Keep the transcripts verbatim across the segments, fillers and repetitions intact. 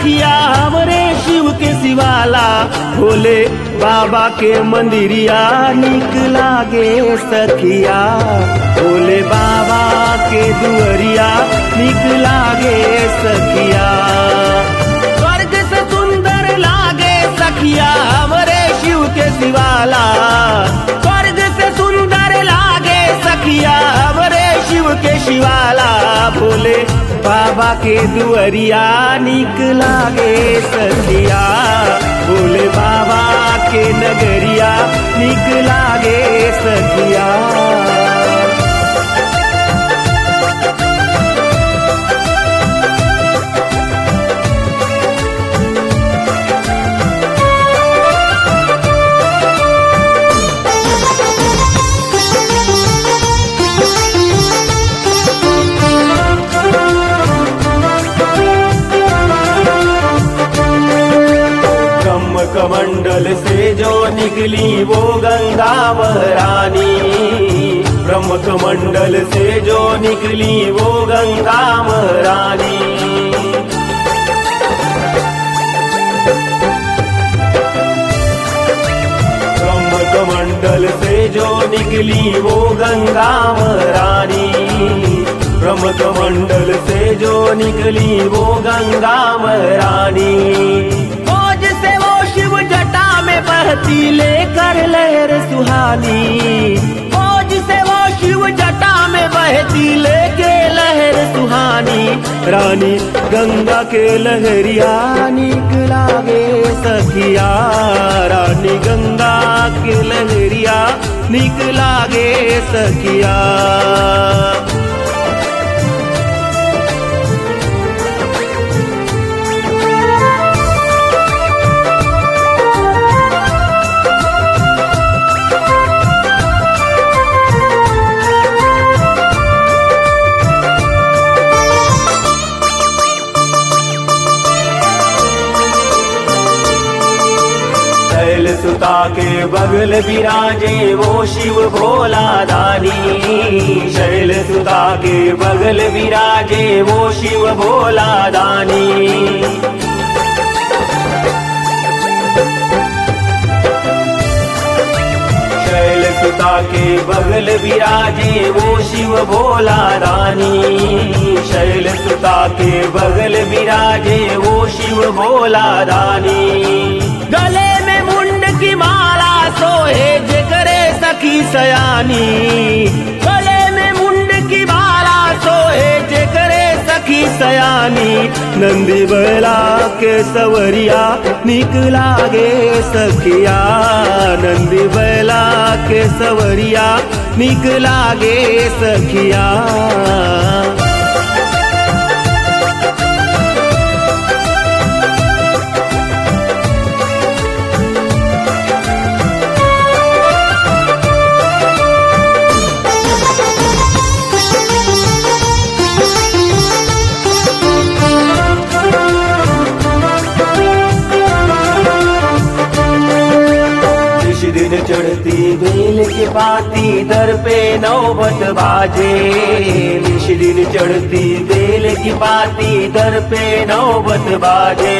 सखिया हमरे शिव के शिवाला, भोले बाबा के मंदिरिया निक लागे सखिया, भोले बाबा के दुअरिया निक लागे सखिया। स्वर्ग से सुंदर लागे सखिया हमरे शिव के शिवाला, स्वर्ग से सुंदर लागे सखिया हमरे शिव के शिवाला, भोले बाबा के दुअरिया निक लागे सखिया, भोले बाबा के नगरिया निक लागे सखिया। कमंडल से जो निकली वो गंगा महारानी, ब्रह्म कमंडल से जो निकली वो गंगा महारानी। ब्रह्म कमंडल से जो निकली वो गंगा महारानी, ब्रह्म कमंडल से जो निकली वो गंगा महारानी। बहती लेकर लहर सुहानी, फौज से वो शिव जटा में बहती लेके लहर सुहानी, रानी गंगा के लहरिया निक लागे सखिया, रानी गंगा के लहरिया निक लागे सखिया। सुता के बगल विराजे वो शिव भोला दानी, शैल सुता के बगल विराजे वो शिव भोला दानी। शैल सुता के बगल विराजे वो शिव भोला दानी, शैल सुता के बगल विराजे वो शिव भोला दानी। गले में मुंड की माला सोहे जे करे सखी सयानी, गले में मुंड की माला सोहे जे करे सखी सयानी, नंदी बैला के सवरिया निक लागे सखिया, नंदी बैला के सवरिया निक लागे सखिया। दिन चढ़ती बेल के पाती दर पे नौबत बाजे, निश दिन चढ़ती बेल की पाती दर पे नौबत बाजे।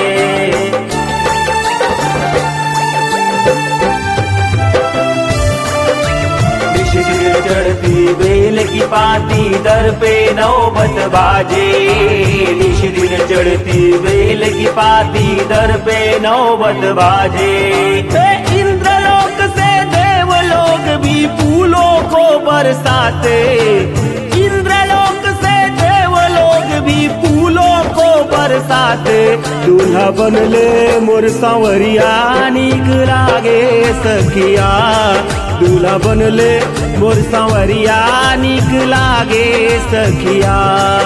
निश दिन चढ़ती बेल की पाती दर पे नौबत बाजे, निश दिन चढ़ती बेल की पाती दर पे नौबत बाजे। इंद्रलोक से देवलोक भी फूलों को बरसाते, इंद्रलोक से देवलोक भी फूलों को बरसाते, दूल्हा बनले मोर सांवरिया निक लागे सखिया, दूल्हा बनले मोर सांवरिया निक लागे सखिया।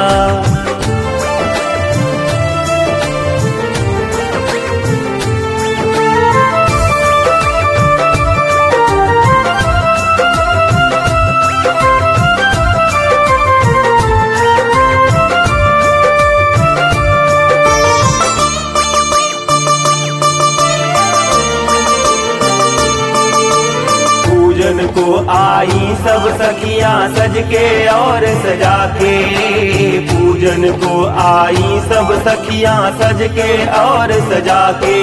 को आई सब सखियां सज के और सजा के, पूजन पूजन को आई सब सखियां सज के और सजा के।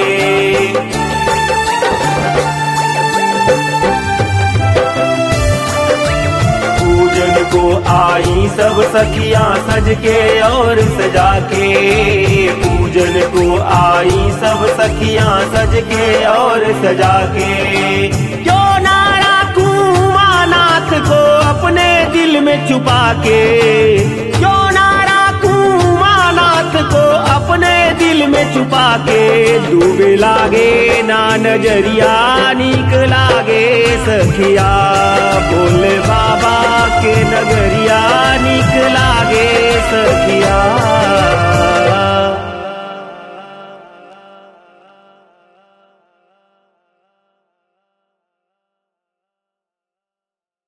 पूजन को आई सब सखियां सज के और सजा के। पूजन को आई सब सखियां सज के और सजा के। क्यों ना राखूं मानाथ को अपने दिल में छुपा के। क्यों ना राखूं मानाथ को अपने दिल में छुपा के। डूबे लागे ना नजरिया नीक लागे सखिया बोले बाबा